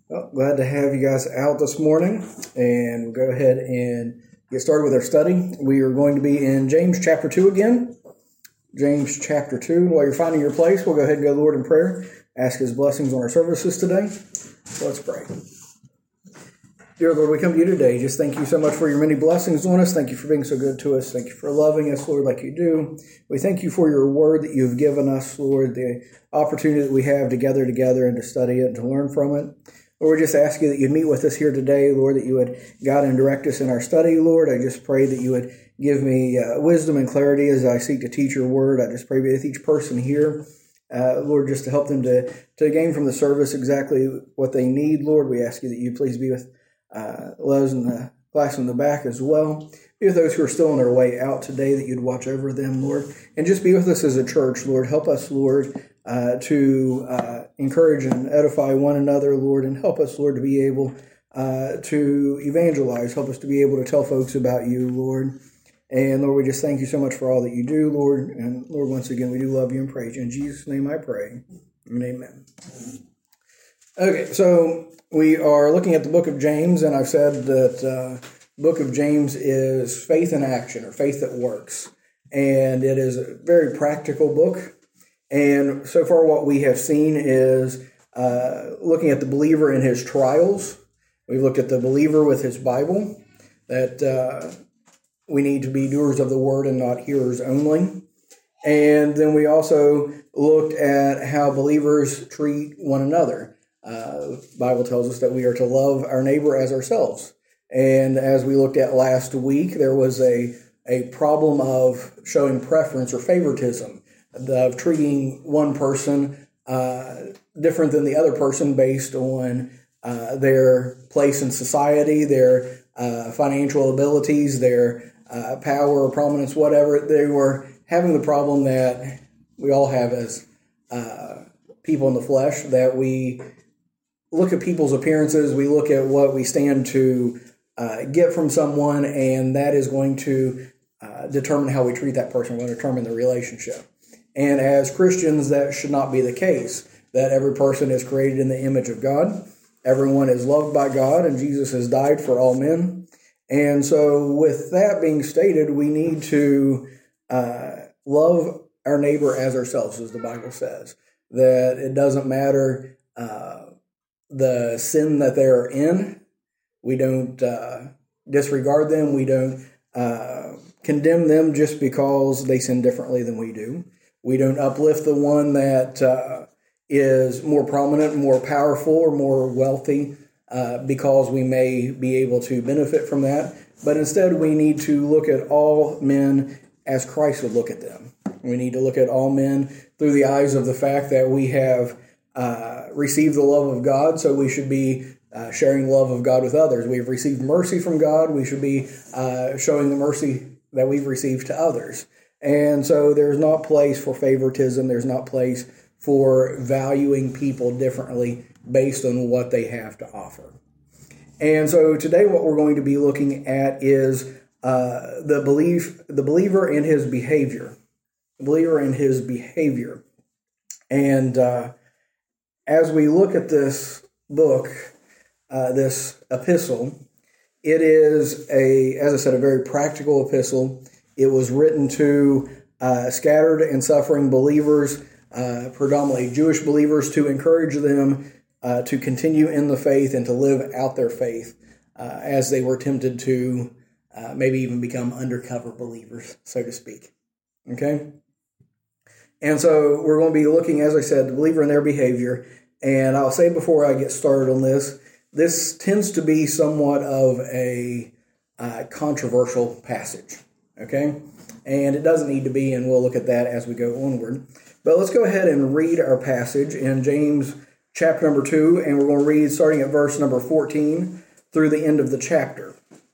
Well, glad to have you guys out this morning, and we'll go ahead and get started with our study. We are going to be in James chapter 2 again. James chapter 2. While you're finding your place, we'll go ahead and go to the Lord in prayer, ask His blessings on our services today. So let's pray. Dear Lord, we come to you today. Just thank you so much for your many blessings on us. Thank you for being so good to us. Thank you for loving us, Lord, like you do. We thank you for your word that you've given us, Lord, the opportunity that we have to gather together and to study it and to learn from it. Lord, we just ask you that you'd meet with us here today, Lord, that you would guide and direct us in our study, Lord. I just pray that you would give me wisdom and clarity as I seek to teach your word. I just pray with each person here, Lord, just to help them to gain from the service exactly what they need, Lord. We ask you that you please be with those in the class in the back as well. Be with those who are still on their way out today, that you'd watch over them, Lord. And just be with us as a church, Lord. Help us, Lord, to encourage and edify one another, Lord, and help us, Lord, to be able to evangelize. Help us to be able to tell folks about you, Lord. And Lord, we just thank you so much for all that you do, Lord. And Lord, once again, we do love you and praise you. In Jesus' name I pray. And amen. Okay, so we are looking at the book of James, and I've said that the book of James is faith in action, or faith that works. And it is a very practical book. And so far what we have seen is looking at the believer in his trials. We've looked at the believer with his Bible, that we need to be doers of the word and not hearers only. And then we also looked at how believers treat one another. The Bible tells us that we are to love our neighbor as ourselves. And as we looked at last week, there was a problem of showing preference or favoritism, of treating one person different than the other person based on their place in society, their financial abilities, their power or prominence, whatever. They were having the problem that we all have as people in the flesh, that we look at people's appearances, we look at what we stand to get from someone, and that is going to determine how we treat that person, will determine the relationship. And as Christians, that should not be the case, that every person is created in the image of God. Everyone is loved by God, and Jesus has died for all men. And so with that being stated, we need to love our neighbor as ourselves, as the Bible says, that it doesn't matter the sin that they're in. We don't disregard them. We don't condemn them just because they sin differently than we do. We don't uplift the one that is more prominent, more powerful, or more wealthy because we may be able to benefit from that. But instead, we need to look at all men as Christ would look at them. We need to look at all men through the eyes of the fact that we have received the love of God, so we should be sharing the love of God with others. We have received mercy from God. We should be showing the mercy that we've received to others. And so there's not place for favoritism. There's not place for valuing people differently based on what they have to offer. And so today what we're going to be looking at is the believer in his behavior. The believer in his behavior. And as we look at this book, this epistle, it is as I said, a very practical epistle. It was written to scattered and suffering believers, predominantly Jewish believers, to encourage them to continue in the faith and to live out their faith as they were tempted to maybe even become undercover believers, so to speak. Okay? And so we're going to be looking, as I said, the believer in their behavior. And I'll say before I get started on this tends to be somewhat of a controversial passage. Okay? And it doesn't need to be, and we'll look at that as we go onward. But let's go ahead and read our passage in James chapter number 2, and we're going to read starting at verse number 14 through the end of the chapter.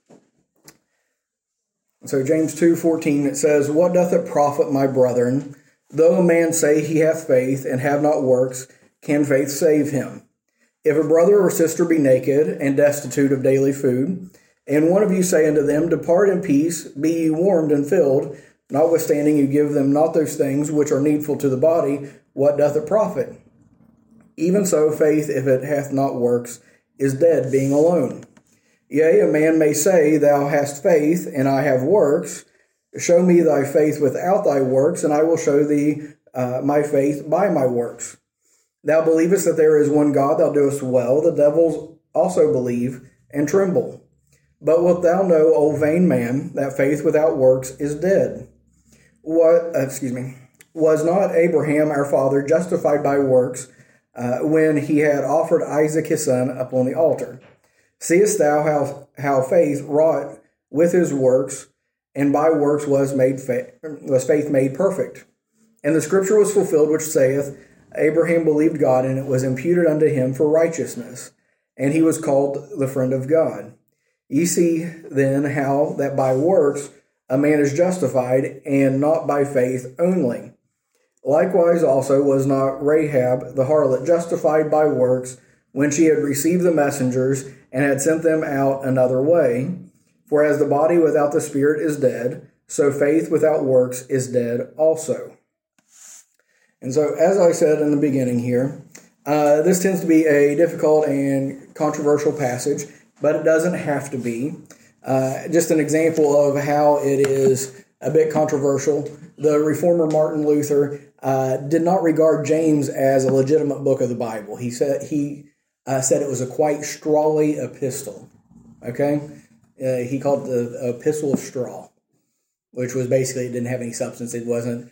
So James 2:14, it says, "What doth it profit, my brethren, though a man say he hath faith and have not works, can faith save him? If a brother or sister be naked and destitute of daily food, and one of you say unto them, Depart in peace, be ye warmed and filled, notwithstanding you give them not those things which are needful to the body, what doth it profit? Even so, faith, if it hath not works, is dead, being alone. Yea, a man may say, Thou hast faith, and I have works. Show me thy faith without thy works, and I will show thee my faith by my works. Thou believest that there is one God, thou doest well. The devils also believe and tremble. But wilt thou know, O vain man, that faith without works is dead? Was not Abraham our father justified by works when he had offered Isaac his son upon the altar? Seest thou how faith wrought with his works, and by works was faith made perfect? And the scripture was fulfilled, which saith, Abraham believed God, and it was imputed unto him for righteousness, and he was called the friend of God. Ye see then how that by works a man is justified, and not by faith only. Likewise also was not Rahab the harlot justified by works when she had received the messengers and had sent them out another way? For as the body without the spirit is dead, so faith without works is dead also. And so, as I said in the beginning here, this tends to be a difficult and controversial passage, but it doesn't have to be. Just an example of how it is a bit controversial. The reformer Martin Luther did not regard James as a legitimate book of the Bible. He said it was a quite strawly epistle. Okay, he called it the epistle of straw, which was basically it didn't have any substance. It wasn't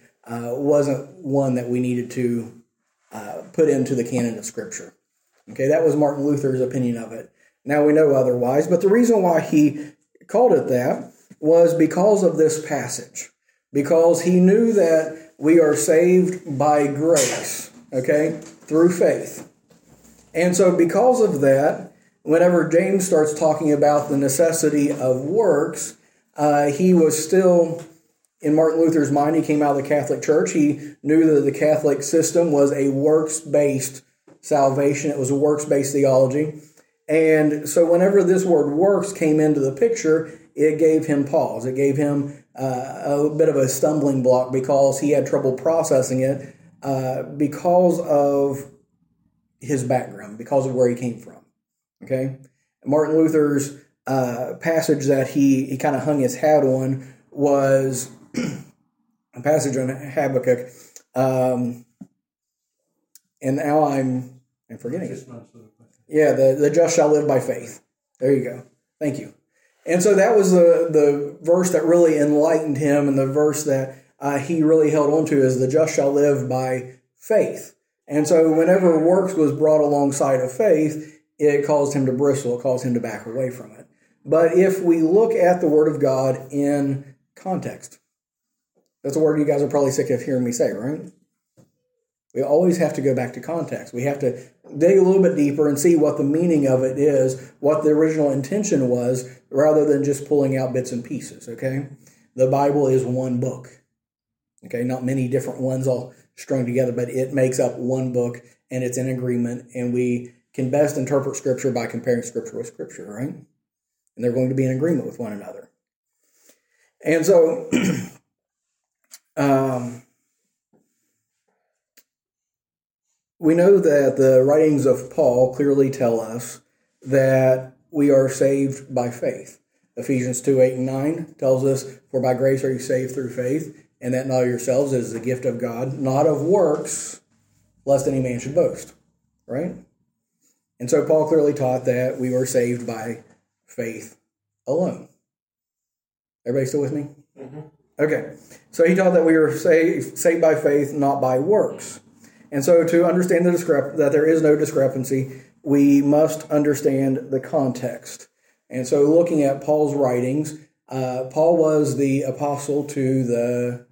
one that we needed to put into the canon of Scripture. Okay, that was Martin Luther's opinion of it. Now we know otherwise, but the reason why he called it that was because of this passage, because he knew that we are saved by grace, okay, through faith. And so because of that, whenever James starts talking about the necessity of works, he was still, in Martin Luther's mind, he came out of the Catholic Church. He knew that the Catholic system was a works-based salvation. It was a works-based theology. And so whenever this word works came into the picture, it gave him pause. It gave him a bit of a stumbling block because he had trouble processing it because of his background, because of where he came from. Okay, Martin Luther's passage that he kind of hung his hat on was a passage on Habakkuk, and now I'm forgetting it. Yeah, the just shall live by faith. There you go. Thank you. And so that was the verse that really enlightened him, and the verse that he really held on to is the just shall live by faith. And so whenever works was brought alongside of faith, it caused him to bristle. It caused him to back away from it. But if we look at the Word of God in context, that's a word you guys are probably sick of hearing me say, right? We always have to go back to context. We have to dig a little bit deeper and see what the meaning of it is, what the original intention was, rather than just pulling out bits and pieces, okay? The Bible is one book, okay? Not many different ones all strung together, but it makes up one book, and it's in agreement, and we can best interpret Scripture by comparing Scripture with Scripture, right? And they're going to be in agreement with one another. And so, we know that the writings of Paul clearly tell us that we are saved by faith. Ephesians 2:8-9 tells us, For by grace are you saved through faith, and that not of yourselves is the gift of God, not of works, lest any man should boast. Right? And so Paul clearly taught that we were saved by faith alone. Everybody still with me? Mm-hmm. Okay. So he taught that we were saved by faith, not by works. And so to understand that there is no discrepancy, we must understand the context. And so looking at Paul's writings, Paul was the apostle to the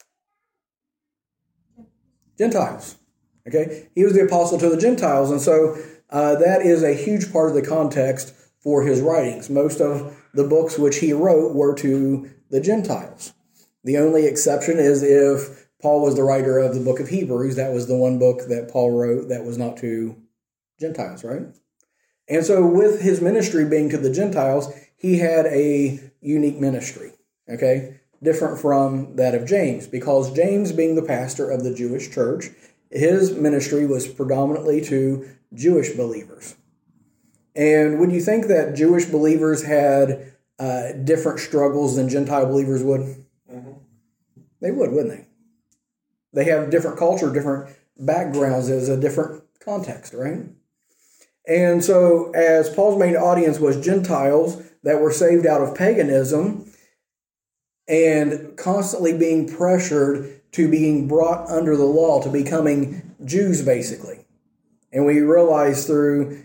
Gentiles. Okay? He was the apostle to the Gentiles. And so that is a huge part of the context for his writings. Most of the books which he wrote were to the Gentiles. The only exception is if Paul was the writer of the book of Hebrews. That was the one book that Paul wrote that was not to Gentiles, right? And so with his ministry being to the Gentiles, he had a unique ministry, okay? Different from that of James, because James, being the pastor of the Jewish church, his ministry was predominantly to Jewish believers. And would you think that Jewish believers had different struggles than Gentile believers would? Mm-hmm. They would, wouldn't they? They have different culture, different backgrounds. There's a different context, right? And so as Paul's main audience was Gentiles that were saved out of paganism and constantly being pressured to being brought under the law, to becoming Jews, basically. And we realize through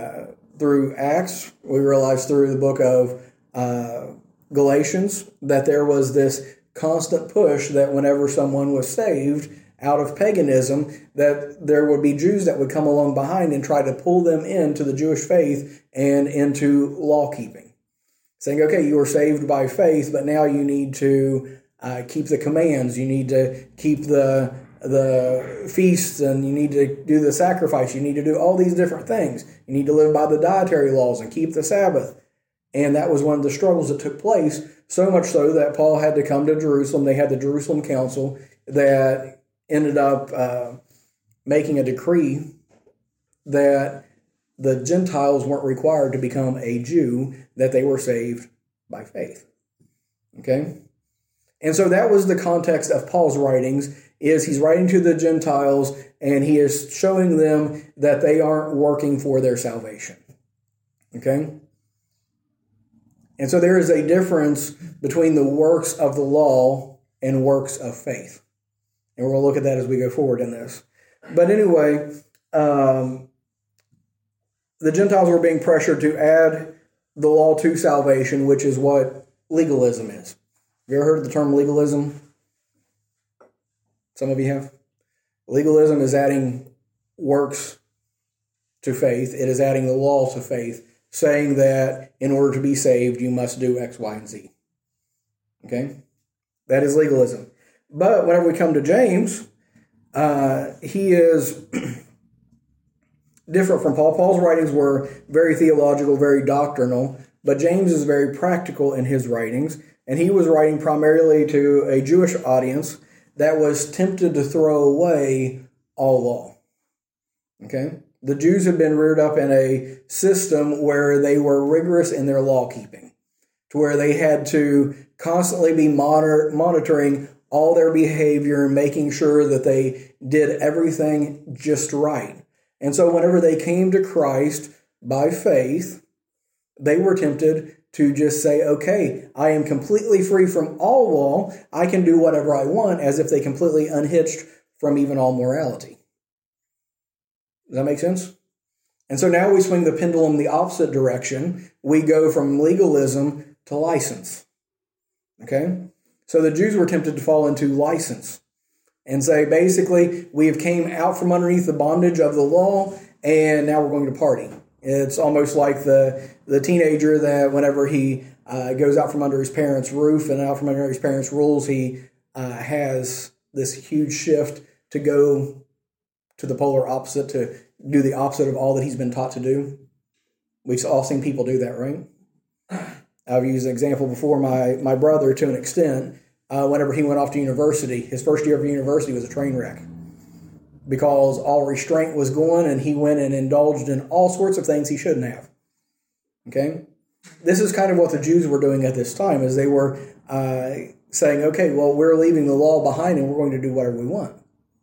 Acts, we realize through the book of Galatians, that there was this constant push that whenever someone was saved out of paganism, that there would be Jews that would come along behind and try to pull them into the Jewish faith and into law keeping. Saying, okay, you were saved by faith, but now you need to keep the commands, you need to keep the feasts, and you need to do the sacrifice, you need to do all these different things. You need to live by the dietary laws and keep the Sabbath. And that was one of the struggles that took place, so much so that Paul had to come to Jerusalem. They had the Jerusalem Council that ended up making a decree that the Gentiles weren't required to become a Jew, that they were saved by faith. Okay? And so that was the context of Paul's writings, is he's writing to the Gentiles, and he is showing them that they aren't working for their salvation. Okay? And so there is a difference between the works of the law and works of faith. And we're going to look at that as we go forward in this. But anyway, the Gentiles were being pressured to add the law to salvation, which is what legalism is. Have you ever heard of the term legalism? Some of you have. Legalism is adding works to faith. It is adding the law to faith, saying that in order to be saved, you must do X, Y, and Z. Okay? That is legalism. But whenever we come to James, he is different from Paul. Paul's writings were very theological, very doctrinal, but James is very practical in his writings, and he was writing primarily to a Jewish audience that was tempted to throw away all law. Okay? The Jews had been reared up in a system where they were rigorous in their law keeping, to where they had to constantly be monitoring all their behavior and making sure that they did everything just right. And so whenever they came to Christ by faith, they were tempted to just say, okay, I am completely free from all law. I can do whatever I want, as if they completely unhitched from even all morality. Does that make sense? And so now we swing the pendulum the opposite direction. We go from legalism to license. Okay? So the Jews were tempted to fall into license and say, basically, we have came out from underneath the bondage of the law, and now we're going to party. It's almost like the teenager that whenever he goes out from under his parents' roof and out from under his parents' rules, he has this huge shift to go to the polar opposite, to do the opposite of all that he's been taught to do. We've all seen people do that, right? I've used an example before. My brother, to an extent, whenever he went off to university, his first year of university was a train wreck, because all restraint was gone, and he went and indulged in all sorts of things he shouldn't have. Okay? This is kind of what the Jews were doing at this time, is they were saying, okay, well, we're leaving the law behind and we're going to do whatever we want.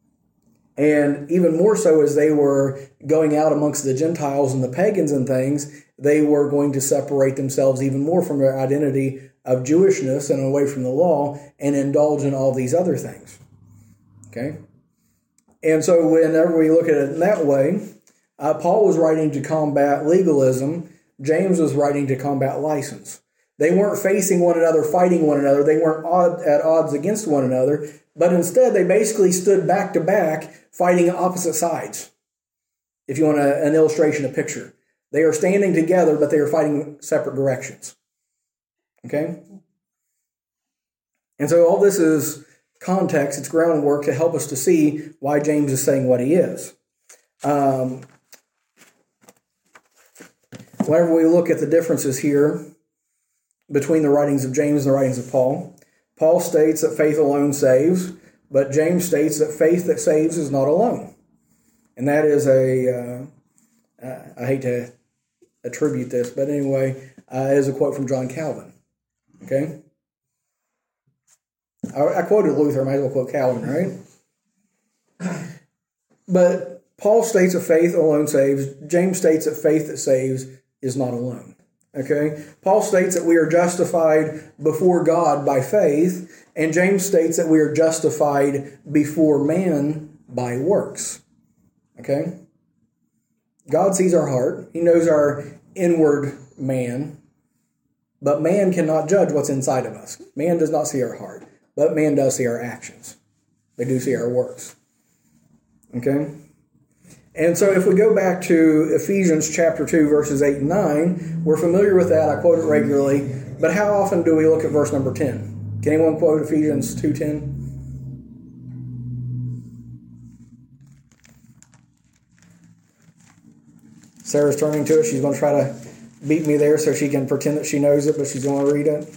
And even more so, as they were going out amongst the Gentiles and the pagans and things, they were going to separate themselves even more from their identity of Jewishness and away from the law and indulge in all these other things. Okay? And so whenever we look at it in that way, Paul was writing to combat legalism. James was writing to combat license. They weren't facing one another, fighting one another. They weren't at odds against one another. But instead, they basically stood back to back, fighting opposite sides. If you want an illustration, a picture. They are standing together, but they are fighting separate directions. Okay? And so all this is context, it's groundwork to help us to see why James is saying what he is. Whenever we look at the differences here between the writings of James and the writings of Paul, Paul states that faith alone saves, but James states that faith that saves is not alone. And that is I hate to attribute this, but anyway, it is a quote from John Calvin. Okay? I quoted Luther, I might as well quote Calvin, right? But Paul states that faith alone saves. James states that faith that saves is not alone. Okay? Paul states that we are justified before God by faith, and James states that we are justified before man by works. Okay? God sees our heart. He knows our inward man, but man cannot judge what's inside of us. Man does not see our heart, but man does see our actions. They do see our works. Okay? And so if we go back to Ephesians chapter 2, verses 8 and 9, we're familiar with that. I quote it regularly. But how often do we look at verse number 10? Can anyone quote Ephesians 2:10? Sarah's turning to it. She's going to try to beat me there so she can pretend that she knows it, but she's going to read it.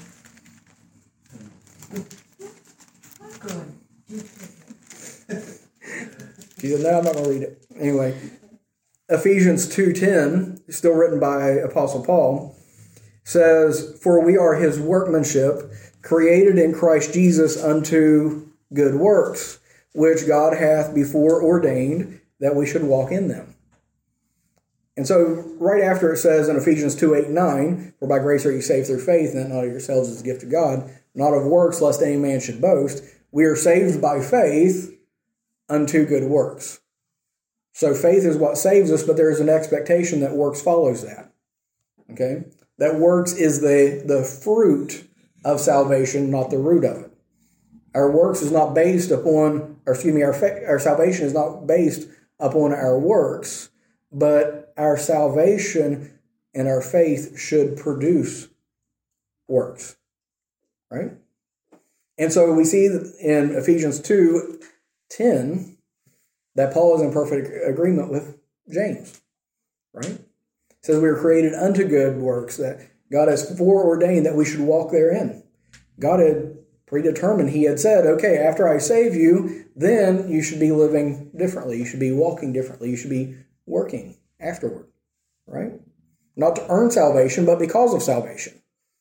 She said, no, I'm not going to read it. Anyway, Ephesians 2:10, still written by Apostle Paul, says, "For we are his workmanship, created in Christ Jesus unto good works, which God hath before ordained that we should walk in them." And so right after it says in Ephesians 2:8 and 9, "For by grace are you saved through faith, and that not of yourselves is a gift of God, not of works, lest any man should boast. We are saved by faith unto good works." So faith is what saves us, but there is an expectation that works follows that. Okay? That works is the fruit of salvation, not the root of it. Our works is not based upon, our salvation is not based upon our works, but our salvation and our faith should produce works. Right? And so we see that in Ephesians 2:10 that Paul is in perfect agreement with James. Right? It says we were created unto good works, that God has foreordained that we should walk therein. God had predetermined. He had said, okay, after I save you, then you should be living differently. You should be walking differently. You should be working afterward. Right? Not to earn salvation, but because of salvation.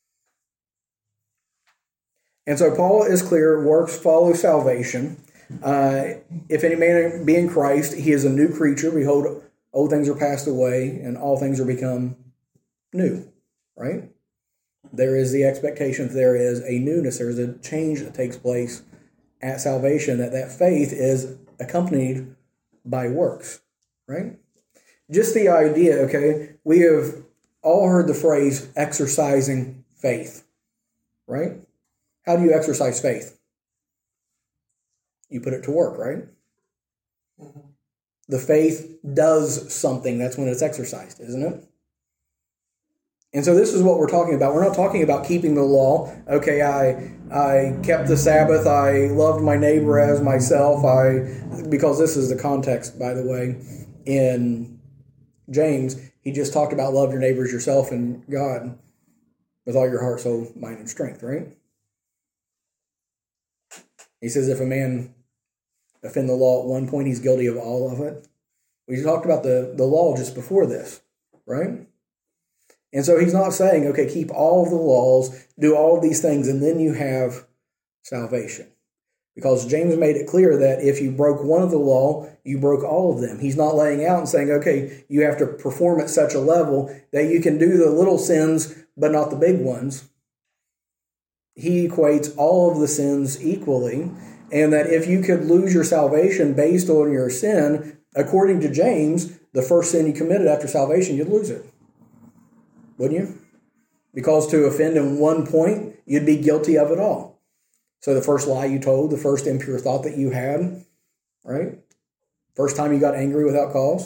And so Paul is clear, works follow salvation. If any man be in Christ, he is a new creature. Behold, old things are passed away, and all things are become new. Right? There is the expectation that there is a newness. There is a change that takes place at salvation, that faith is accompanied by works. Right? Just the idea, okay, we have all heard the phrase exercising faith. Right? How do you exercise faith? You put it to work, right? Mm-hmm. The faith does something. That's when it's exercised, isn't it? And so this is what we're talking about. We're not talking about keeping the law. Okay, I kept the Sabbath. I loved my neighbor as myself. Because this is the context, by the way, in James, he just talked about love your neighbor as yourself and God with all your heart, soul, mind, and strength, right? He says if a man offend the law at one point, he's guilty of all of it. We talked about the law just before this, right? And so he's not saying, okay, keep all of the laws, do all of these things, and then you have salvation. Because James made it clear that if you broke one of the law, you broke all of them. He's not laying out and saying, okay, you have to perform at such a level that you can do the little sins, but not the big ones. He equates all of the sins equally, and that if you could lose your salvation based on your sin, according to James, the first sin you committed after salvation, you'd lose it. Wouldn't you? Because to offend in one point, you'd be guilty of it all. So the first lie you told, the first impure thought that you had, right? First time you got angry without cause,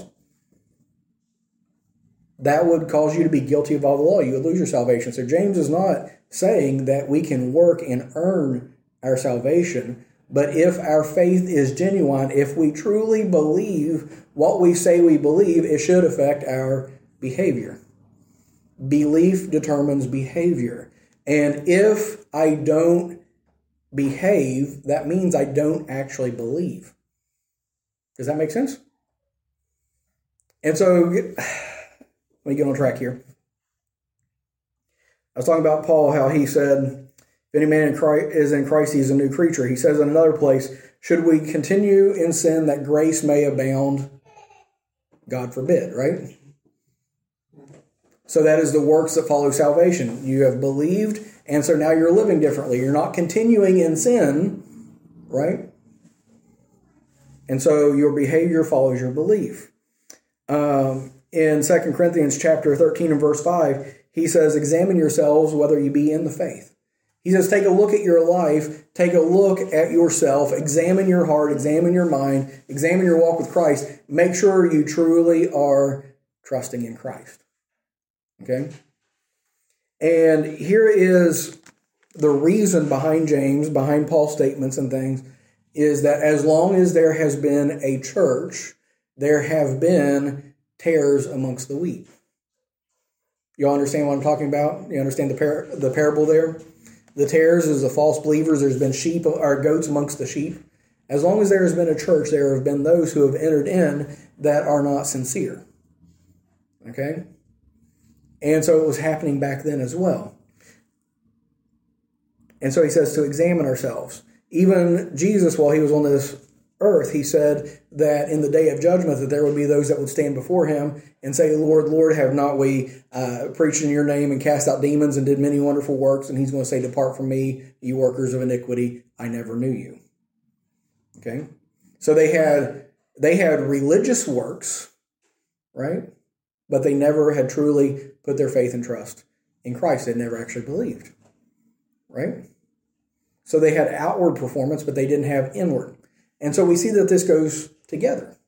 that would cause you to be guilty of all the law. You would lose your salvation. So James is not saying that we can work and earn our salvation, but if our faith is genuine, if we truly believe what we say we believe, it should affect our behavior. Belief determines behavior. And if I don't behave, that means I don't actually believe. Does that make sense? And so Let me get on track here. I was talking about Paul, how he said, if any man is in Christ, he is a new creature. He says in another place, should we continue in sin that grace may abound? God forbid, right? So that is the works that follow salvation. You have believed, and so now you're living differently. You're not continuing in sin, right? And so your behavior follows your belief. In 2 Corinthians chapter 13 and verse 5, he says, examine yourselves whether you be in the faith. He says, take a look at your life, take a look at yourself, examine your heart, examine your mind, examine your walk with Christ. Make sure you truly are trusting in Christ. Okay? And here is the reason behind James, behind Paul's statements and things, is that as long as there has been a church, there have been tares amongst the wheat. You all understand what I'm talking about? You understand the parable there? The tares is the false believers. There's been sheep or goats amongst the sheep. As long as there has been a church, there have been those who have entered in that are not sincere. Okay? And so it was happening back then as well. And so he says to examine ourselves. Even Jesus, while he was on this earth, he said that in the day of judgment that there would be those that would stand before him and say, Lord, Lord, have not we preached in your name and cast out demons and did many wonderful works? And he's going to say, depart from me, you workers of iniquity, I never knew you. Okay? So they had religious works, right? But they never had truly put their faith and trust in Christ. They never actually believed, right? So they had outward performance, but they didn't have inward. And so we see that this goes together.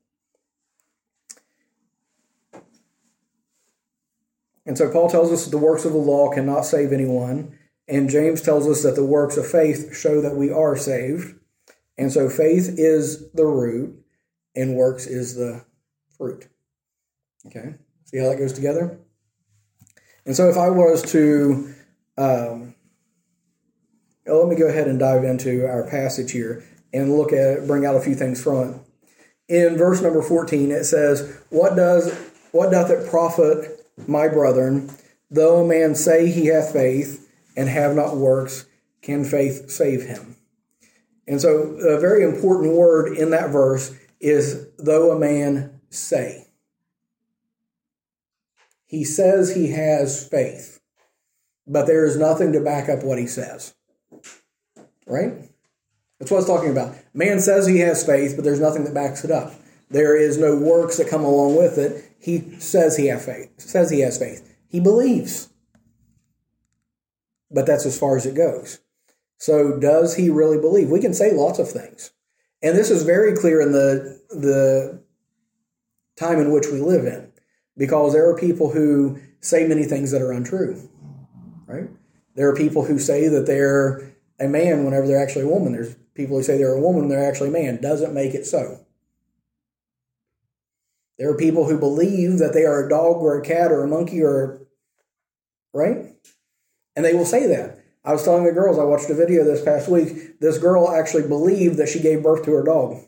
And so Paul tells us that the works of the law cannot save anyone. And James tells us that the works of faith show that we are saved. And so faith is the root and works is the fruit. Okay? See how that goes together? And so if I was to, let me go ahead and dive into our passage here and look at it, bring out a few things from it. In verse number 14, it says, What doth it profit, my brethren, though a man say he hath faith and have not works, can faith save him? And so a very important word in that verse is though a man say. He says he has faith, but there is nothing to back up what he says. Right? That's what it's talking about. Man says he has faith, but there's nothing that backs it up. There is no works that come along with it. He says he has faith. He believes. But that's as far as it goes. So does he really believe? We can say lots of things. And this is very clear in the time in which we live in. Because there are people who say many things that are untrue. Right? There are people who say that they're a man whenever they're actually a woman. There's people who say they're a woman when they're actually a man. Doesn't make it so. There are people who believe that they are a dog or a cat or a monkey right? And they will say that. I was telling the girls, I watched a video this past week. This girl actually believed that she gave birth to her dog.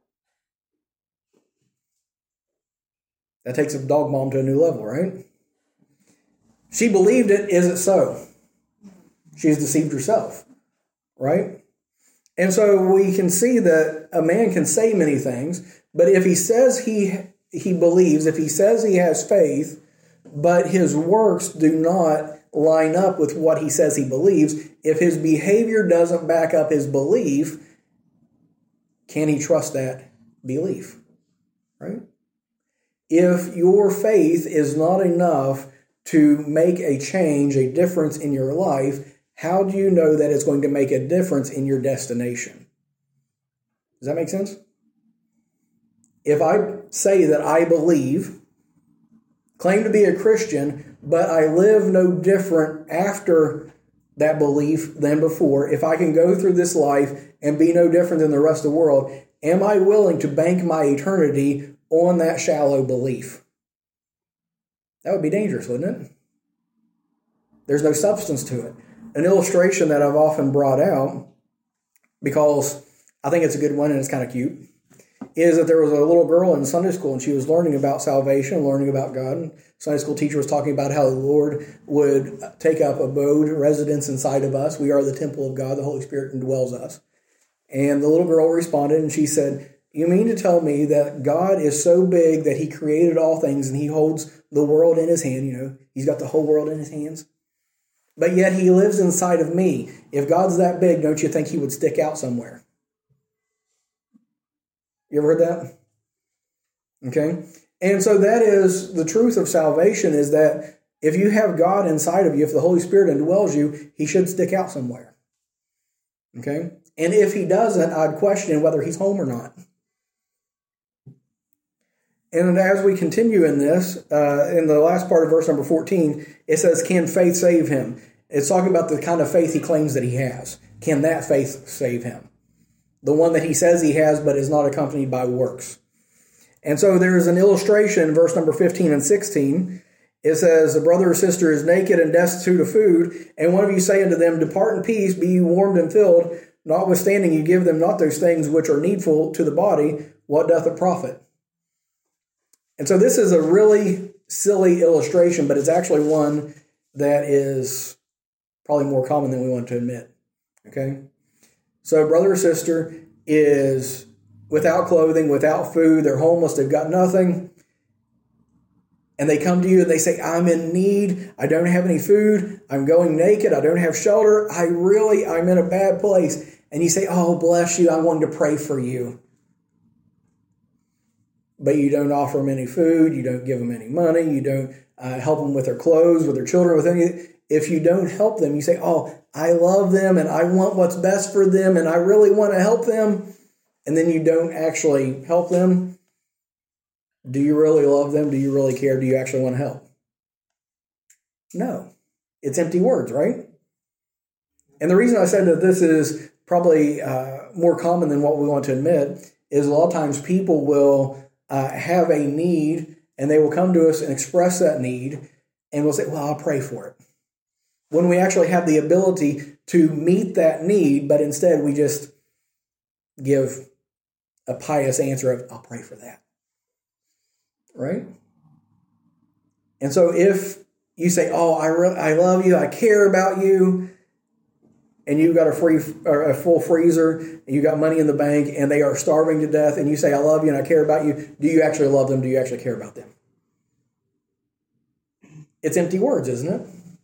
That takes a dog mom to a new level, right? She believed it. Is it so? She's deceived herself, right? And so we can see that a man can say many things, but if he says he believes, if he says he has faith, but his works do not line up with what he says he believes, if his behavior doesn't back up his belief, can he trust that belief? Right? If your faith is not enough to make a change, a difference in your life, how do you know that it's going to make a difference in your destination? Does that make sense? If I say that I believe, claim to be a Christian, but I live no different after that belief than before, if I can go through this life and be no different than the rest of the world, am I willing to bank my eternity on that shallow belief? That would be dangerous, wouldn't it? There's no substance to it. An illustration that I've often brought out, because I think it's a good one and it's kind of cute, is that there was a little girl in Sunday school, and she was learning about salvation, learning about God. And Sunday school teacher was talking about how the Lord would take up abode, residence inside of us. We are the temple of God. The Holy Spirit indwells us. And the little girl responded, and she said, "You mean to tell me that God is so big that he created all things and he holds the world in his hand? He's got the whole world in his hands. But yet he lives inside of me. If God's that big, don't you think he would stick out somewhere?" You ever heard that? Okay. And so that is the truth of salvation, is that if you have God inside of you, if the Holy Spirit indwells you, he should stick out somewhere. Okay. And if he doesn't, I'd question whether he's home or not. And as we continue in this, in the last part of verse number 14, it says, can faith save him? It's talking about the kind of faith he claims that he has. Can that faith save him? The one that he says he has, but is not accompanied by works. And so there's an illustration in verse number 15 and 16. It says, a brother or sister is naked and destitute of food, and one of you say unto them, depart in peace, be ye warmed and filled, notwithstanding you give them not those things which are needful to the body, what doth it profit? And so this is a really silly illustration, but it's actually one that is probably more common than we want to admit. Okay? So a brother or sister is without clothing, without food, they're homeless, they've got nothing, and they come to you and they say, I'm in need, I don't have any food, I'm going naked, I don't have shelter, I'm in a bad place. And you say, oh, bless you, I'm wanting to pray for you. But you don't offer them any food, you don't give them any money, you don't help them with their clothes, with their children, with anything. If you don't help them, you say, oh, I love them and I want what's best for them and I really want to help them. And then you don't actually help them. Do you really love them? Do you really care? Do you actually want to help? No. It's empty words, right? And the reason I said that this is probably more common than what we want to admit is a lot of times people will have a need and they will come to us and express that need and we'll say, well, I'll pray for it. When we actually have the ability to meet that need, but instead we just give a pious answer of, I'll pray for that. Right? And so if you say, oh, I love you, I care about you, and you've got a full freezer, and you got money in the bank, and they are starving to death, and you say, I love you and I care about you, do you actually love them? Do you actually care about them? It's empty words, isn't it?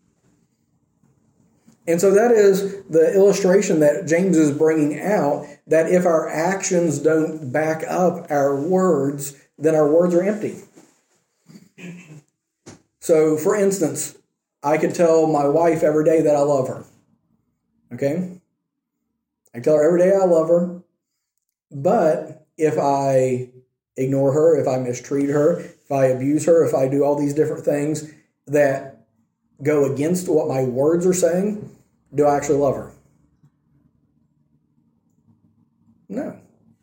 And so that is the illustration that James is bringing out, that if our actions don't back up our words, then our words are empty. So, for instance, I could tell my wife every day that I love her. Okay? I tell her every day I love her, but if I ignore her, if I mistreat her, if I abuse her, if I do all these different things that go against what my words are saying, do I actually love her? No.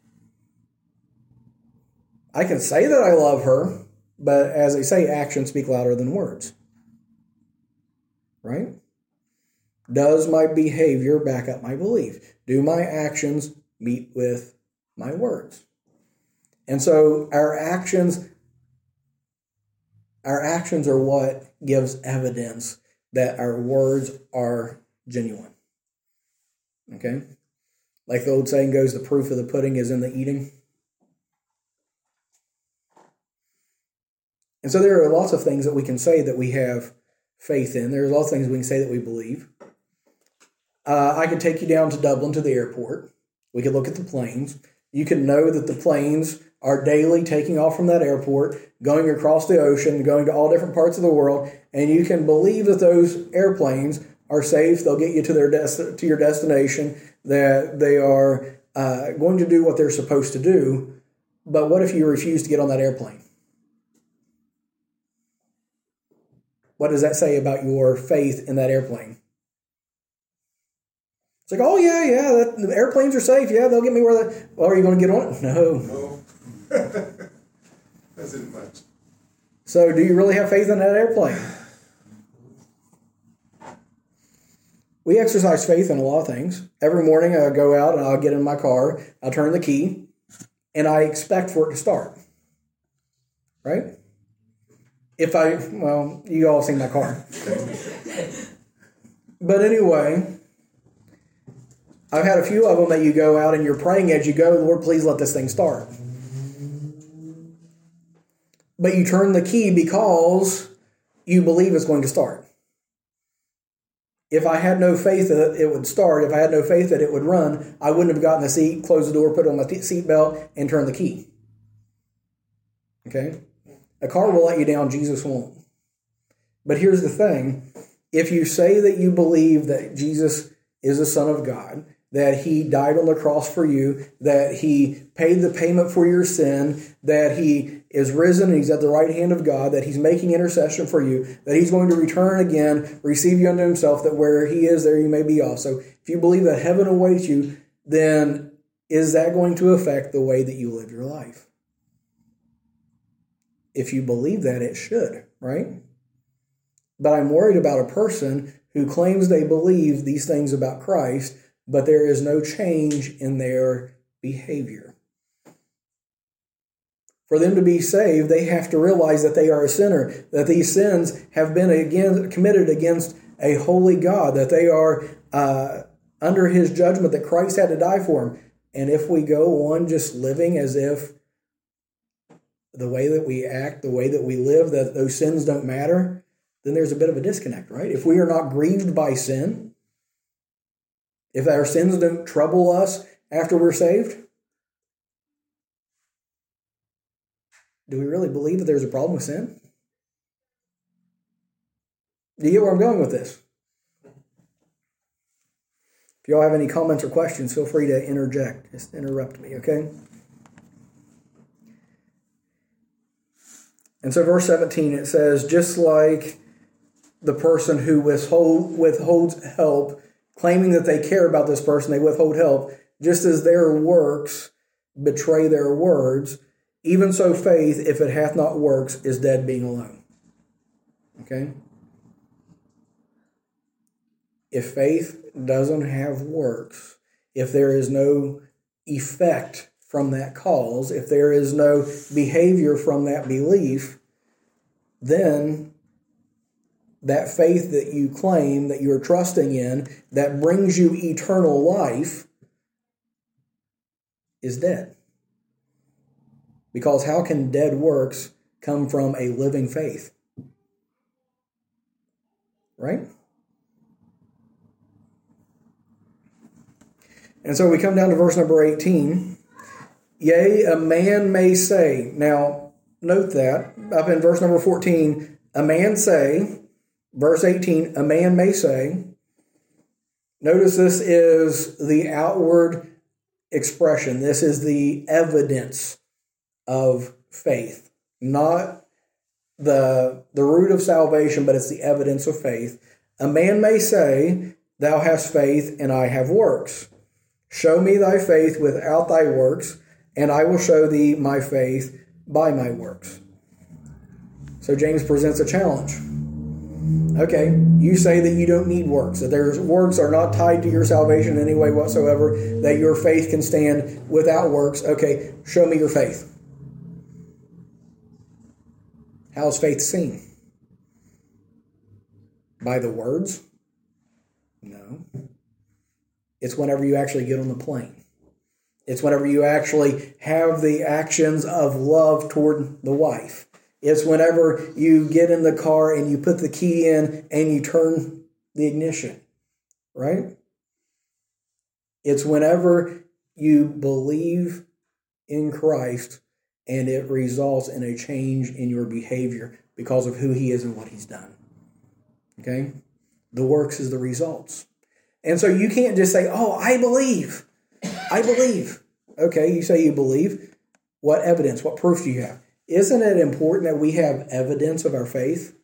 I can say that I love her, but as they say, actions speak louder than words. Right? Does my behavior back up my belief? Do my actions meet with my words? And so our actions are what gives evidence that our words are genuine. Okay? Like the old saying goes, the proof of the pudding is in the eating. And so there are lots of things that we can say that we have faith in. There's lots of things we can say that we believe. I could take you down to Dublin to the airport. We could look at the planes. You could know that the planes are daily taking off from that airport, going across the ocean, going to all different parts of the world, and you can believe that those airplanes are safe. They'll get you to your destination, that they are going to do what they're supposed to do. But what if you refuse to get on that airplane? What does that say about your faith in that airplane? It's like, oh, yeah, the airplanes are safe. Yeah, they'll get me where they... Well, are you going to get on it? No. That's it much. So do you really have faith in that airplane? We exercise faith in a lot of things. Every morning I go out and I'll get in my car, I'll turn the key, and I expect for it to start. Right? You all seen my car. But anyway, I've had a few of them that you go out and you're praying as you go, Lord, please let this thing start. But you turn the key because you believe it's going to start. If I had no faith that it would start, if I had no faith that it would run, I wouldn't have gotten the seat, closed the door, put on my seatbelt, and turned the key. Okay? A car will let you down, Jesus won't. But here's the thing. If you say that you believe that Jesus is the Son of God, that he died on the cross for you, that he paid the payment for your sin, that he is risen and he's at the right hand of God, that he's making intercession for you, that he's going to return again, receive you unto himself, that where he is, there you may be also. If you believe that heaven awaits you, then is that going to affect the way that you live your life? If you believe that, it should, right? But I'm worried about a person who claims they believe these things about Christ, but there is no change in their behavior. For them to be saved, they have to realize that they are a sinner, that these sins have been committed against a holy God, that they are under his judgment, that Christ had to die for them. And if we go on just living as if the way that we act, the way that we live, that those sins don't matter, then there's a bit of a disconnect, right? If we are not grieved by sin, if our sins don't trouble us after we're saved, do we really believe that there's a problem with sin? Do you get where I'm going with this? If y'all have any comments or questions, feel free to interject. Just interrupt me, okay? And so verse 17, it says, just like the person who withholds help, claiming that they care about this person, they withhold help, just as their works betray their words, even so faith, if it hath not works, is dead being alone. Okay? If faith doesn't have works, if there is no effect from that cause, if there is no behavior from that belief, then that faith that you claim, that you're trusting in, that brings you eternal life, is dead. Because how can dead works come from a living faith? Right? And so we come down to verse number 18. Yea, a man may say. Now, note that. Up in verse number 14, a man say. Verse 18, a man may say. Notice this is the outward expression. This is the evidence of faith. Not the root of salvation, but it's the evidence of faith. A man may say, thou hast faith, and I have works. Show me thy faith without thy works, and I will show thee my faith by my works. So James presents a challenge. Okay, you say that you don't need works, that their works are not tied to your salvation in any way whatsoever, that your faith can stand without works. Okay, show me your faith. How is faith seen? By the words? No. It's whenever you actually get on the plane. It's whenever you actually have the actions of love toward the wife. It's whenever you get in the car and you put the key in and you turn the ignition, right? It's whenever you believe in Christ and it results in a change in your behavior because of who he is and what he's done. Okay? The works is the results. And so you can't just say, oh, I believe. I believe. Okay, you say you believe. What evidence, what proof do you have? Isn't it important that we have evidence of our faith?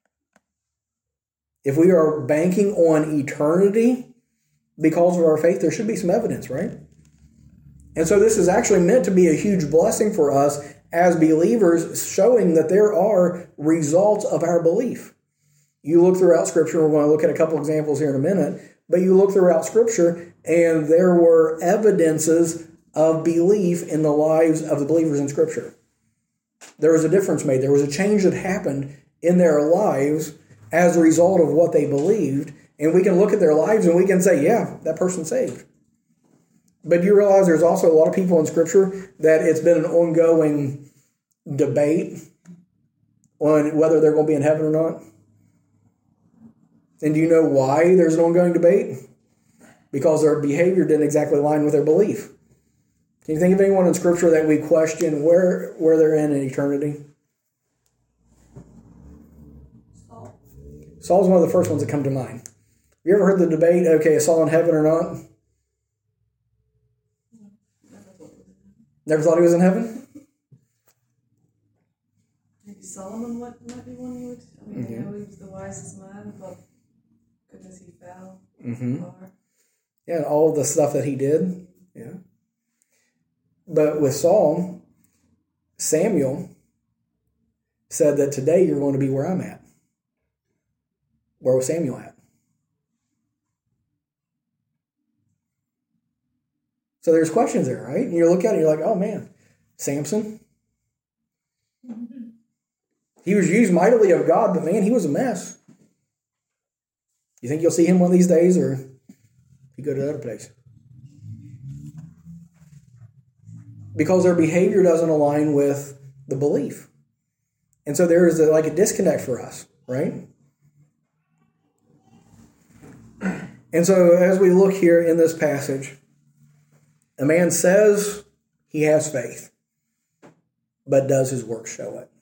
If we are banking on eternity because of our faith, there should be some evidence, right? And so this is actually meant to be a huge blessing for us as believers, showing that there are results of our belief. You look throughout Scripture, we're going to look at a couple examples here in a minute, but you look throughout Scripture and there were evidences of belief in the lives of the believers in Scripture. There was a difference made. There was a change that happened in their lives as a result of what they believed. And we can look at their lives and we can say, yeah, that person's saved. But you realize there's also a lot of people in Scripture that it's been an ongoing debate on whether they're going to be in heaven or not. And do you know why there's an ongoing debate? Because their behavior didn't exactly align with their belief. Can you think of anyone in Scripture that we question where they're in eternity? Saul's one of the first ones that come to mind. Have you ever heard the debate, okay, is Saul in heaven or not? Never thought he was in heaven? Maybe Solomon might be one who would. I mean, I know he was the wisest man, but goodness, he fell far. Yeah, and all the stuff that he did. Yeah. But with Saul, Samuel said that today you're going to be where I'm at. Where was Samuel at? So there's questions there, right? And you look at it and you're like, oh man, Samson. He was used mightily of God, but man, he was a mess. You think you'll see him one of these days, or he go to the other place? Because their behavior doesn't align with the belief. And so there is like a disconnect for us, right? And so as we look here in this passage, a man says he has faith, but does his works show it?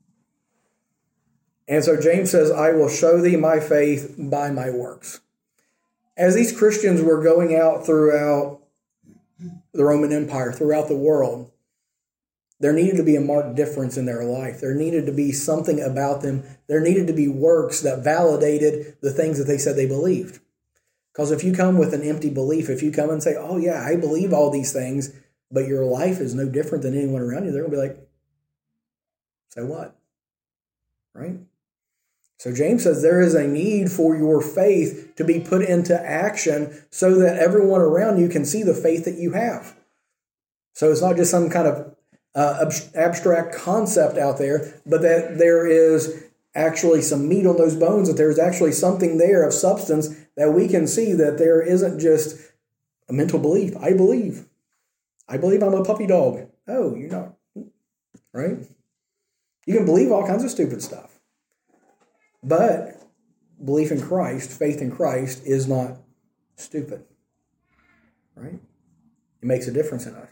And so James says, I will show thee my faith by my works. As these Christians were going out throughout the Roman Empire, throughout the world, there needed to be a marked difference in their life. There needed to be something about them. There needed to be works that validated the things that they said they believed. Because if you come with an empty belief, if you come and say, oh yeah, I believe all these things, but your life is no different than anyone around you, they're going to be like, so what? Right? So James says there is a need for your faith to be put into action so that everyone around you can see the faith that you have. So it's not just some kind of abstract concept out there, but that there is actually some meat on those bones, that there's actually something there of substance that we can see, that there isn't just a mental belief. I believe I'm a puppy dog. Oh, you're not. Right? You can believe all kinds of stupid stuff. But belief in Christ, faith in Christ, is not stupid. Right? It makes a difference in us.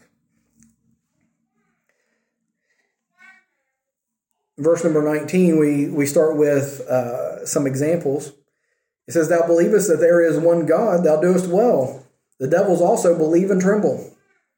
Verse number 19, we start with some examples. It says, thou believest that there is one God, thou doest well. The devils also believe and tremble.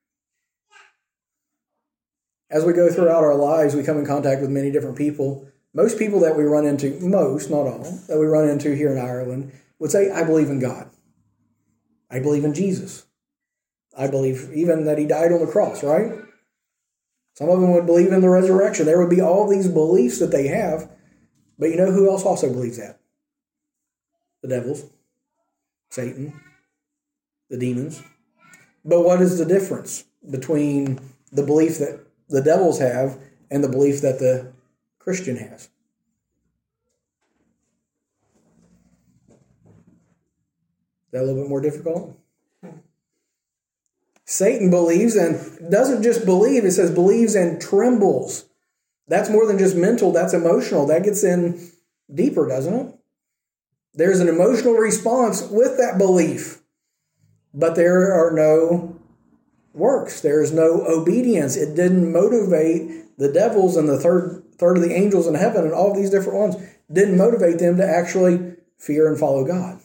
As we go throughout our lives, we come in contact with many different people. Most people that we run into, most, not all, that we run into here in Ireland would say, I believe in God. I believe in Jesus. I believe even that he died on the cross, right? Some of them would believe in the resurrection. There would be all these beliefs that they have. But you know who else also believes that? The devils, Satan, the demons. But what is the difference between the belief that the devils have and the belief that the Christian has? Is that a little bit more difficult? Satan believes and doesn't just believe, it says believes and trembles. That's more than just mental, that's emotional. That gets in deeper, doesn't it? There's an emotional response with that belief, but there are no works. There is no obedience. It didn't motivate the devils and the third of the angels in heaven and all these different ones. Didn't motivate them to actually fear and follow God.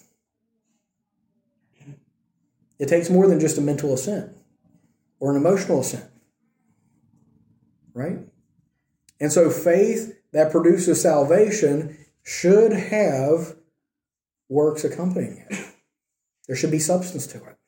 It takes more than just a mental assent or an emotional assent, right? And so faith that produces salvation should have works accompanying it. There should be substance to it.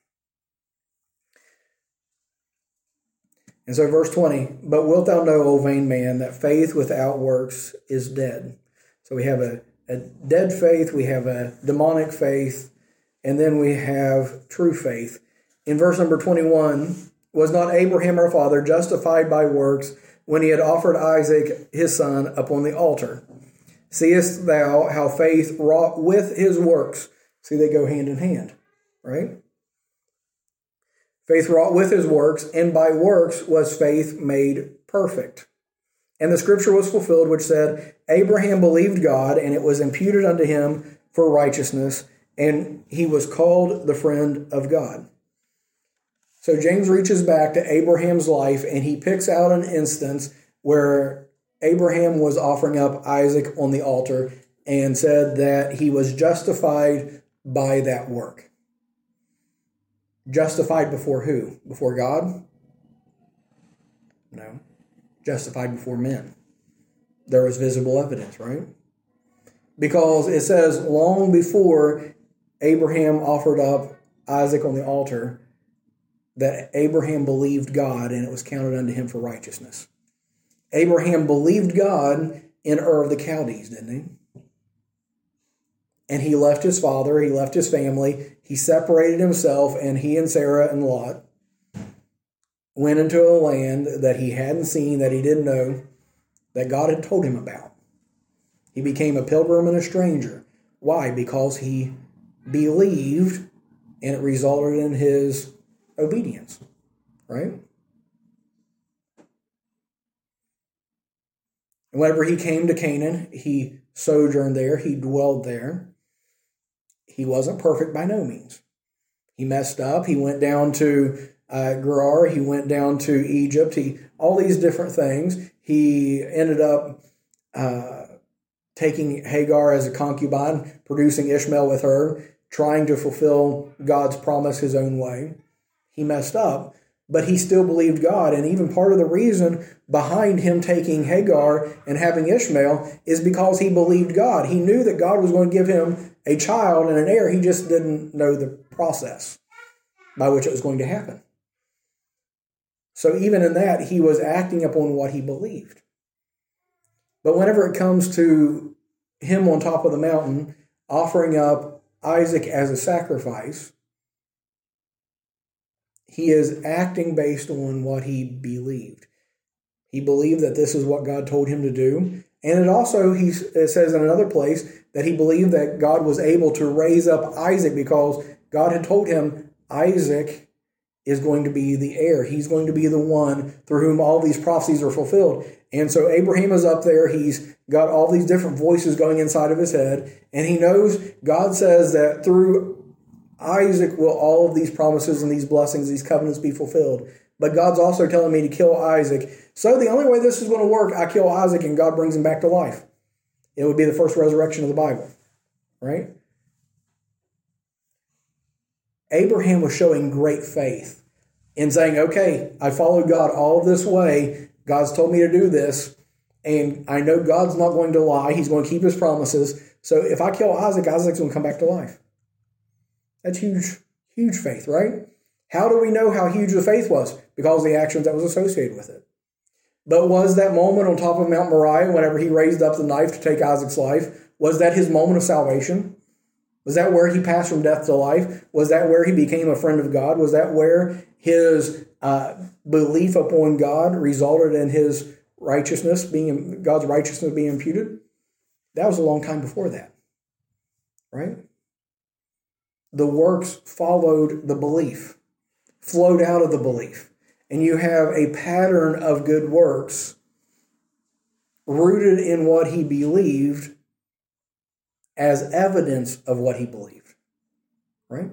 And so verse 20, but wilt thou know, O vain man, that faith without works is dead. So we have a dead faith, we have a demonic faith, and then we have true faith. In verse number 21, was not Abraham our father justified by works when he had offered Isaac his son upon the altar? Seest thou how faith wrought with his works? See, they go hand in hand, right? Faith wrought with his works, and by works was faith made perfect. And the scripture was fulfilled, which said, Abraham believed God, and it was imputed unto him for righteousness, and he was called the friend of God. So James reaches back to Abraham's life, and he picks out an instance where Abraham was offering up Isaac on the altar and said that he was justified by that work. Justified before who? Before God? No. Justified before men. There was visible evidence, right? Because it says long before Abraham offered up Isaac on the altar that Abraham believed God and it was counted unto him for righteousness. Abraham believed God in Ur of the Chaldees, didn't he? And he left his father, he left his family, he separated himself, and he and Sarah and Lot went into a land that he hadn't seen, that he didn't know, that God had told him about. He became a pilgrim and a stranger. Why? Because he believed, and it resulted in his obedience, right? And whenever he came to Canaan, he sojourned there, he dwelled there. He wasn't perfect by no means. He messed up. He went down to Gerar. He went down to Egypt. All these different things. He ended up taking Hagar as a concubine, producing Ishmael with her, trying to fulfill God's promise his own way. He messed up, but he still believed God. And even part of the reason behind him taking Hagar and having Ishmael is because he believed God. He knew that God was going to give him a child and an heir. He just didn't know the process by which it was going to happen. So even in that, he was acting upon what he believed. But whenever it comes to him on top of the mountain, offering up Isaac as a sacrifice, he is acting based on what he believed. He believed that this is what God told him to do. And it also, it says in another place, that he believed that God was able to raise up Isaac because God had told him Isaac is going to be the heir. He's going to be the one through whom all these prophecies are fulfilled. And so Abraham is up there. He's got all these different voices going inside of his head. And he knows God says that through Isaac will all of these promises and these blessings, these covenants be fulfilled. But God's also telling me to kill Isaac. So the only way this is going to work, I kill Isaac and God brings him back to life. It would be the first resurrection of the Bible, right? Abraham was showing great faith in saying, okay, I followed God all this way. God's told me to do this. And I know God's not going to lie. He's going to keep his promises. So if I kill Isaac, Isaac's going to come back to life. That's huge, huge faith, right? How do we know how huge the faith was? Because of the actions that was associated with it. But was that moment on top of Mount Moriah, whenever he raised up the knife to take Isaac's life, was that his moment of salvation? Was that where he passed from death to life? Was that where he became a friend of God? Was that where his belief upon God resulted in his righteousness, God's righteousness being imputed? That was a long time before that, right? The works followed the belief, flowed out of the belief. And you have a pattern of good works rooted in what he believed as evidence of what he believed, right?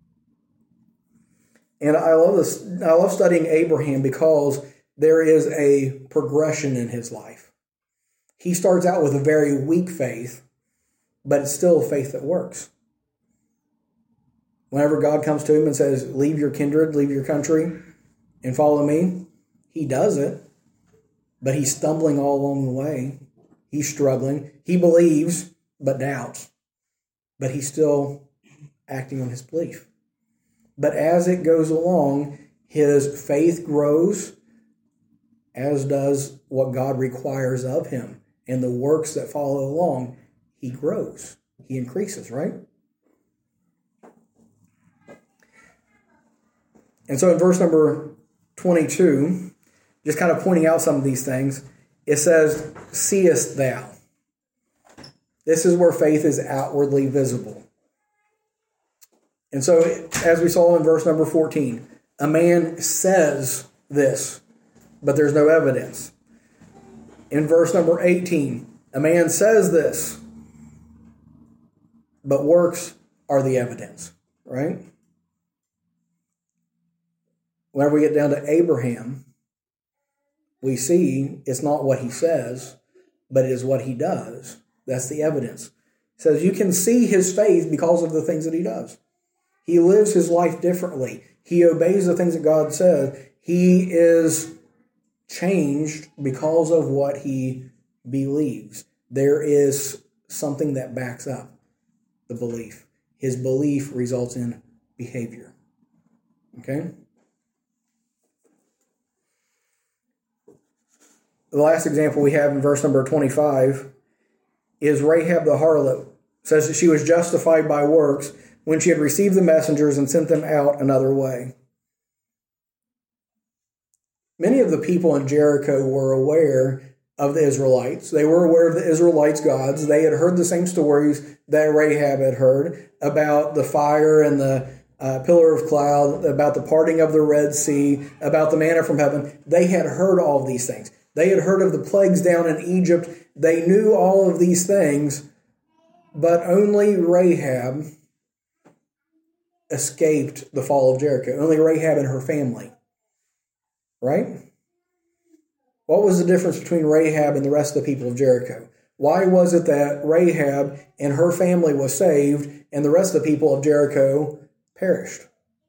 And I love this. I love studying Abraham because there is a progression in his life. He starts out with a very weak faith, but it's still a faith that works. Whenever God comes to him and says, leave your kindred, leave your country, and follow me, he does it, but he's stumbling all along the way. He's struggling. He believes, but doubts. But he's still acting on his belief. But as it goes along, his faith grows, as does what God requires of him. And the works that follow along, he grows. He increases, right? And so in verse number 22, just kind of pointing out some of these things, it says, seest thou. This is where faith is outwardly visible. And so, as we saw in verse number 14, a man says this, but there's no evidence. In verse number 18, a man says this, but works are the evidence, right? Whenever we get down to Abraham, we see it's not what he says, but it is what he does. That's the evidence. It says you can see his faith because of the things that he does. He lives his life differently. He obeys the things that God says. He is changed because of what he believes. There is something that backs up the belief. His belief results in behavior. Okay? The last example we have in verse number 25 is Rahab the harlot. It says that she was justified by works when she had received the messengers and sent them out another way. Many of the people in Jericho were aware of the Israelites. They were aware of the Israelites' gods. They had heard the same stories that Rahab had heard about the fire and the pillar of cloud, about the parting of the Red Sea, about the manna from heaven. They had heard all of these things. They had heard of the plagues down in Egypt. They knew all of these things, but only Rahab escaped the fall of Jericho. Only Rahab and her family. Right? What was the difference between Rahab and the rest of the people of Jericho? Why was it that Rahab and her family was saved and the rest of the people of Jericho perished?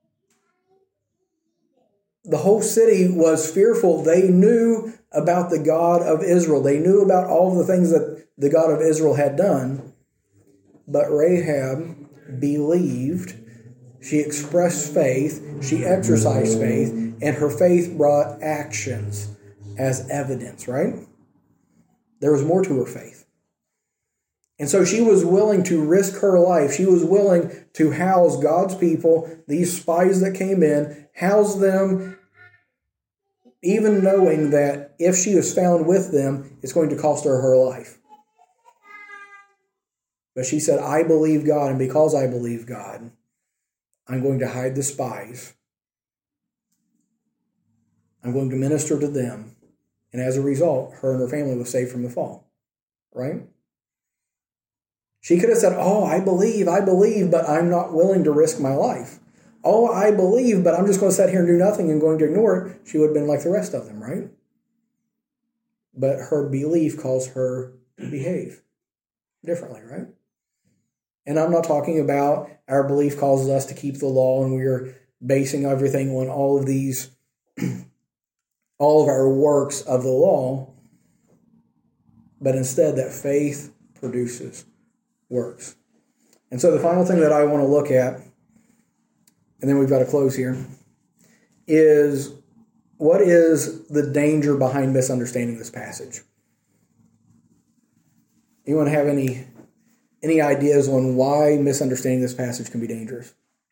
The whole city was fearful. They knew about the God of Israel. They knew about all the things that the God of Israel had done. But Rahab believed. She expressed faith. She exercised faith. And her faith brought actions as evidence, right? There was more to her faith. And so she was willing to risk her life. She was willing to house God's people, these spies that came in, house them, even knowing that if she was found with them, it's going to cost her her life. But she said, I believe God, and because I believe God, I'm going to hide the spies. I'm going to minister to them. And as a result, her and her family was saved from the fall. Right? She could have said, oh, I believe, but I'm not willing to risk my life. Oh, I believe, but I'm just going to sit here and do nothing and going to ignore it. She would have been like the rest of them, right? But her belief caused her to behave differently, right? And I'm not talking about our belief causes us to keep the law and we're basing everything on all of these, all of our works of the law, but instead that faith produces works. And so the final thing that I want to look at, and then we've got to close here, is what is the danger behind misunderstanding this passage? Anyone have any ideas on why misunderstanding this passage can be dangerous?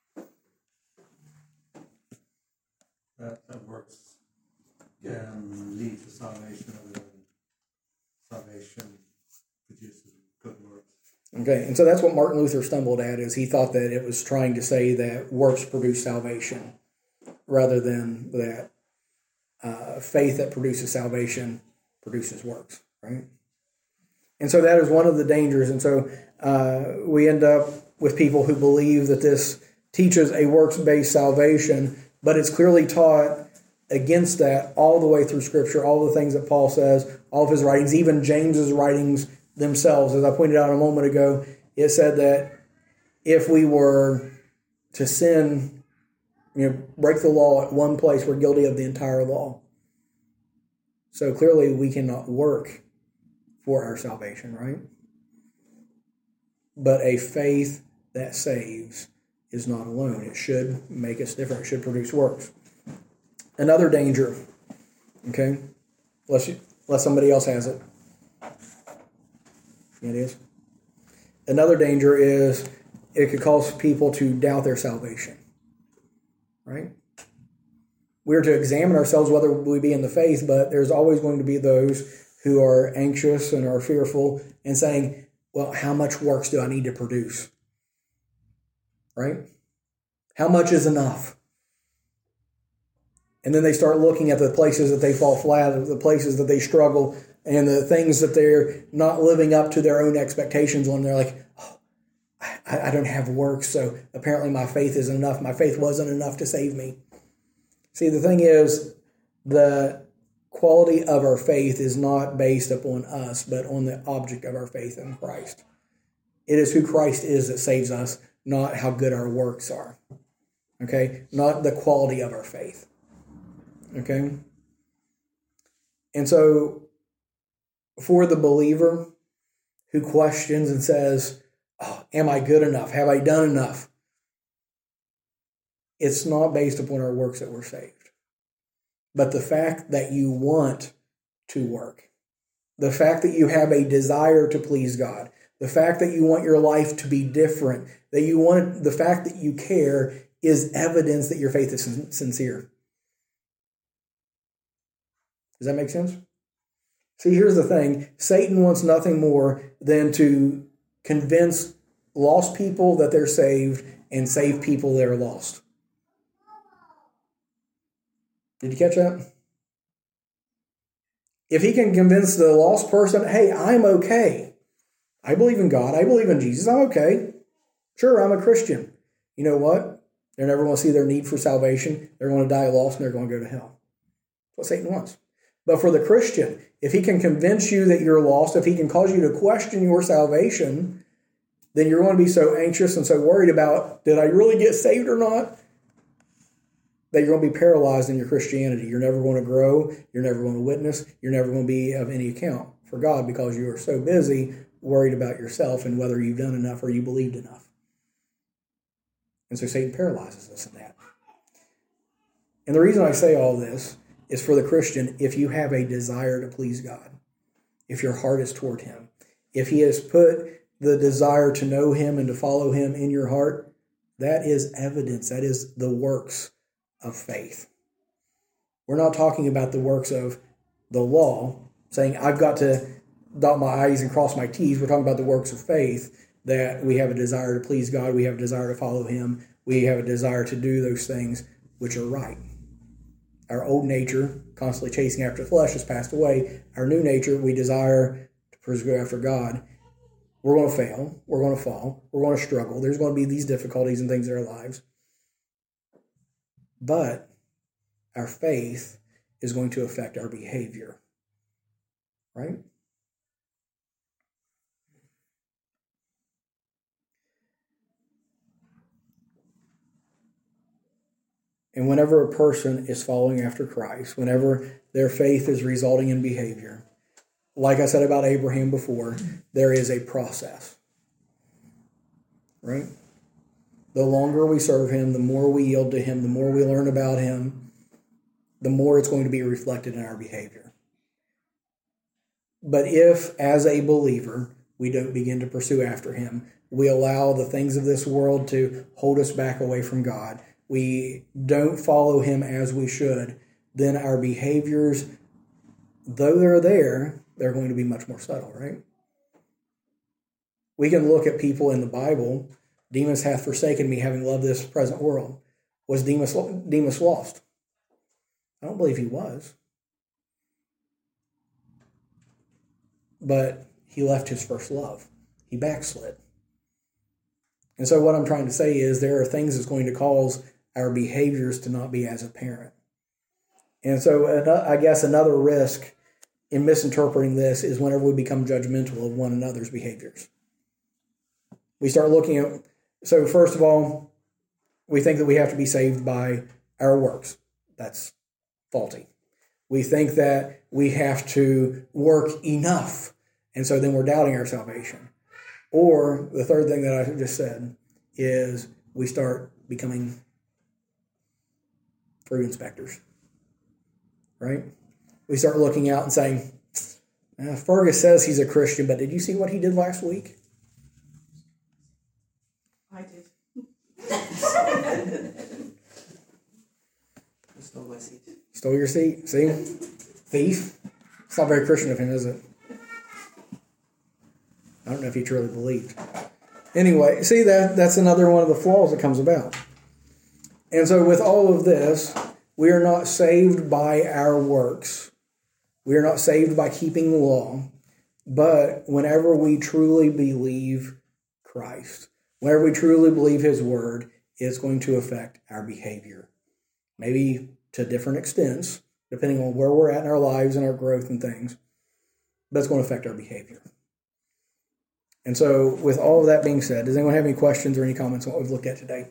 That works can lead to salvation, and salvation produces good works. Okay, and so that's what Martin Luther stumbled at, is he thought that it was trying to say that works produce salvation rather than that faith that produces salvation produces works, right? And so that is one of the dangers. And so we end up with people who believe that this teaches a works-based salvation, but it's clearly taught against that all the way through Scripture, all the things that Paul says, all of his writings, even James's writings themselves. As I pointed out a moment ago, it said that if we were to sin, break the law at one place, we're guilty of the entire law. So clearly we cannot work for our salvation, right? But a faith that saves is not alone. It should make us different. It should produce works. Another danger, okay? Unless somebody else has it. It is. Another danger is it could cause people to doubt their salvation, right? we're to examine ourselves whether we be in the faith, but there's always going to be those who are anxious and are fearful and saying, well, how much works do I need to produce? Right? How much is enough? And then they start looking at the places that they fall flat, the places that they struggle, and the things that they're not living up to their own expectations on. They're like, oh, I don't have works, so apparently my faith isn't enough. My faith wasn't enough to save me. See, the thing is, the quality of our faith is not based upon us, but on the object of our faith in Christ. It is who Christ is that saves us, not how good our works are. Okay? Not the quality of our faith. Okay? And so, for the believer who questions and says, oh, am I good enough? Have I done enough? It's not based upon our works that we're saved. But the fact that you want to work, the fact that you have a desire to please God, the fact that you want your life to be different, the fact that you care is evidence that your faith is sincere. Does that make sense? See, here's the thing. Satan wants nothing more than to convince lost people that they're saved and save people that are lost. Did you catch that? If he can convince the lost person, hey, I'm okay. I believe in God. I believe in Jesus. I'm okay. Sure, I'm a Christian. You know what? They're never going to see their need for salvation. They're going to die lost and they're going to go to hell. That's what Satan wants. But for the Christian, if he can convince you that you're lost, if he can cause you to question your salvation, then you're going to be so anxious and so worried about, did I really get saved or not? That you're going to be paralyzed in your Christianity. You're never going to grow. You're never going to witness. You're never going to be of any account for God because you are so busy worried about yourself and whether you've done enough or you believed enough. And so Satan paralyzes us in that. And the reason I say all this is for the Christian, if you have a desire to please God, if your heart is toward him, if he has put the desire to know him and to follow him in your heart, that is evidence. That is the works of faith. We're not talking about the works of the law, saying I've got to dot my I's and cross my T's. We're talking about the works of faith, that we have a desire to please God, we have a desire to follow him, we have a desire to do those things which are right. Our old nature, constantly chasing after the flesh, has passed away. Our new nature, we desire to pursue after God. We're going to fail. We're going to fall. We're going to struggle. There's going to be these difficulties and things in our lives. But our faith is going to affect our behavior. Right? And whenever a person is following after Christ, whenever their faith is resulting in behavior, like I said about Abraham before, there is a process. Right? The longer we serve him, the more we yield to him, the more we learn about him, the more it's going to be reflected in our behavior. But if, as a believer, we don't begin to pursue after him, we allow the things of this world to hold us back away from God, we don't follow him as we should, then our behaviors, though they're there, they're going to be much more subtle, right? We can look at people in the Bible. Demas hath forsaken me, having loved this present world. Was Demas lost? I don't believe he was. But he left his first love. He backslid. And so what I'm trying to say is there are things that's going to cause our behaviors to not be as apparent. And so I guess another risk in misinterpreting this is whenever we become judgmental of one another's behaviors. We start looking at, so first of all, we think that we have to be saved by our works. That's faulty. We think that we have to work enough, and so then we're doubting our salvation. Or the third thing that I just said is we start becoming fruit inspectors, right? We start looking out and saying, Fergus says he's a Christian, but did you see what he did last week? I did. Just don't stole my seat. Stole your seat? See? Thief? It's not very Christian of him, is it? I don't know if he truly believed. Anyway, see, that's another one of the flaws that comes about. And so with all of this, we are not saved by our works. We are not saved by keeping the law. But whenever we truly believe Christ, whenever we truly believe His Word, it's going to affect our behavior. Maybe to different extents, depending on where we're at in our lives and our growth and things. But it's going to affect our behavior. And so with all of that being said, does anyone have any questions or any comments on what we've looked at today?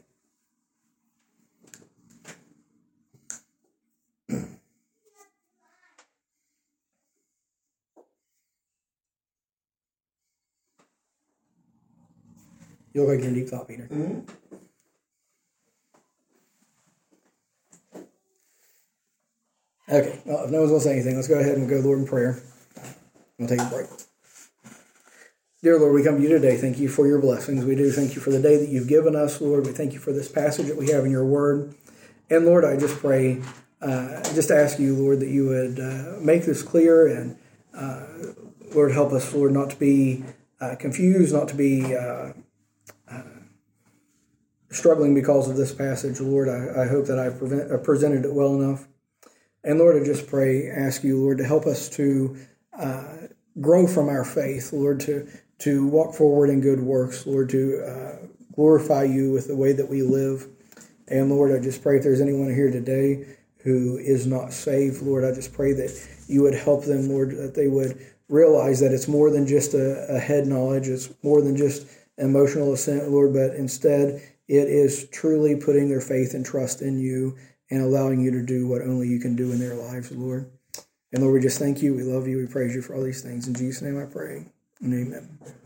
You look like you're in deep thought, Peter. Mm-hmm. Okay, well, if no one's going to say anything, let's go ahead and go to the Lord in prayer. We'll take a break. Dear Lord, we come to you today. Thank you for your blessings. We do thank you for the day that you've given us, Lord. We thank you for this passage that we have in your word. And Lord, I just pray, just ask you, Lord, that you would make this clear and, Lord, help us, Lord, not to be confused, not to be struggling because of this passage. Lord, I hope that I presented it well enough. And Lord, I just pray, ask you, Lord, to help us to grow from our faith, Lord, to walk forward in good works, Lord, to glorify you with the way that we live. And Lord, I just pray if there's anyone here today who is not saved, Lord, I just pray that you would help them, Lord, that they would realize that it's more than just a head knowledge, it's more than just emotional assent, Lord, but instead it is truly putting their faith and trust in you and allowing you to do what only you can do in their lives, Lord. And Lord, we just thank you, we love you, we praise you for all these things. In Jesus' name I pray, and amen.